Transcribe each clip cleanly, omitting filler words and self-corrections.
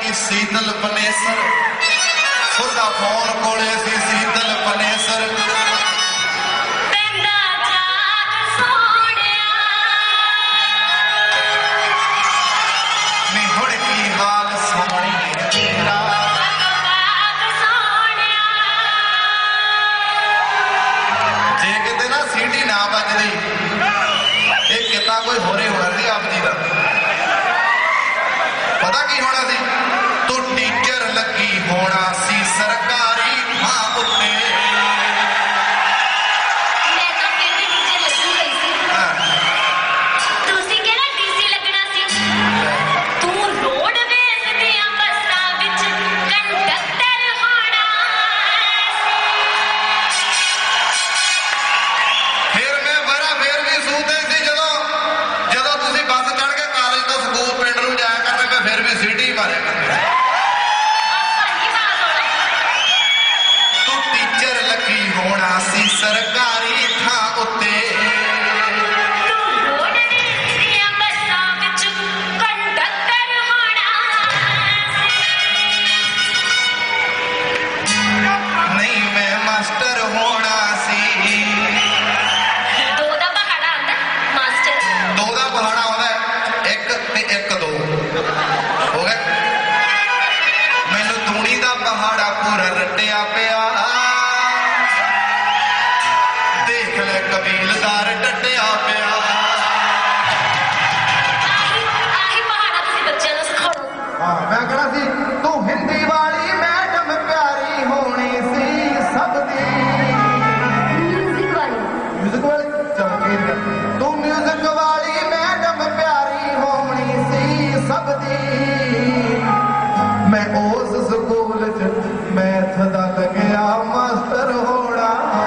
की शीतल पनेसर खुदा फोन कोले सी शीतल पनेसर कोई होरे होना सी आप जी का पता की होना सी तो टीचर लगी होना सी सरकारी थां उत्ते सरकारी थां उत्ते नहीं मैं मास्टर होना सी दो दा पहाड़ा आंदा मास्टर दो दा पहाड़ा आंदा एक ते एक दो हो गए मैनू तूड़ी दा पहाड़ा पूरा रट्टिया पिया कबीलदार डटिया पिया मैं कहना सी तू हिंदी वाली मैडम प्यारी होनी सी सबदी म्यूजिक वाली चमकीर तू म्यूजिक वाली मैडम प्यारी होनी सी सबदी मैं उस स्कूल च मैथ दा लगया मास्टर होना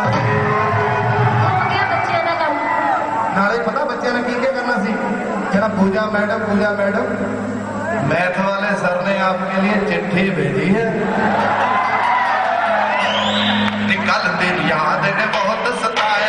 पता बच्चे ने की करना सी जरा पूजा मैडम मैथ वाले सर ने आपके लिए चिट्ठी भेजी है कल दिन याद ने बहुत सताया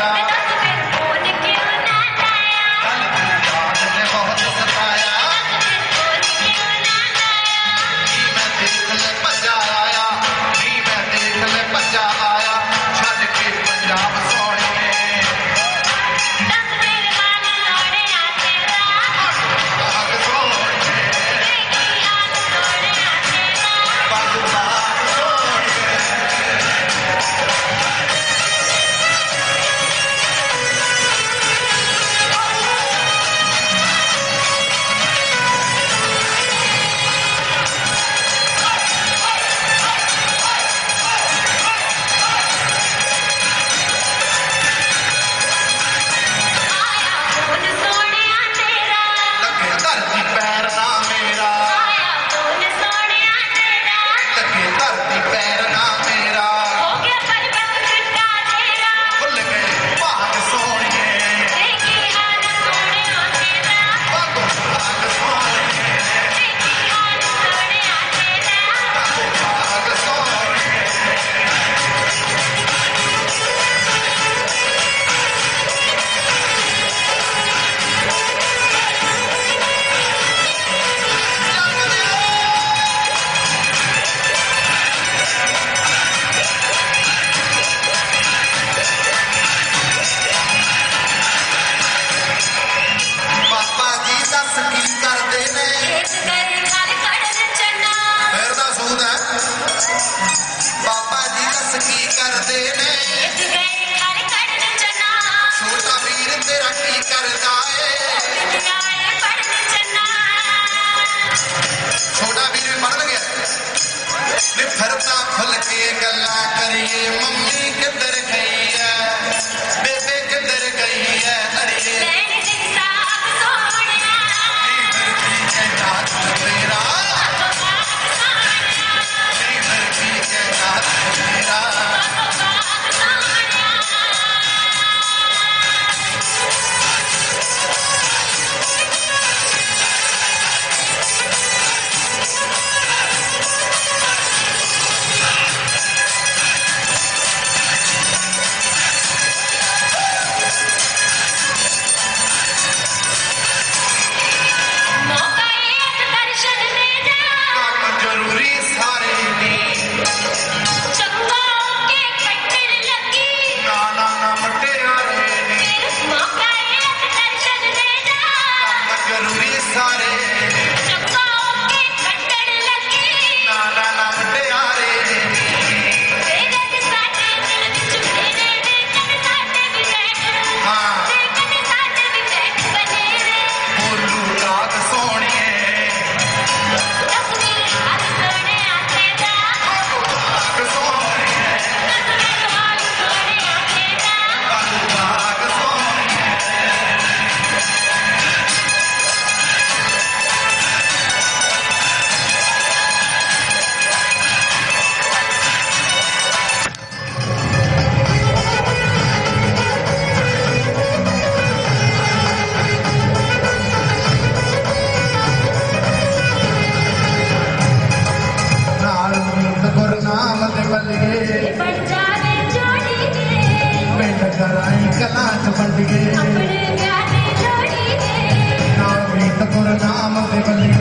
ਨਾਮ ਤੇ ਬੱਲੇ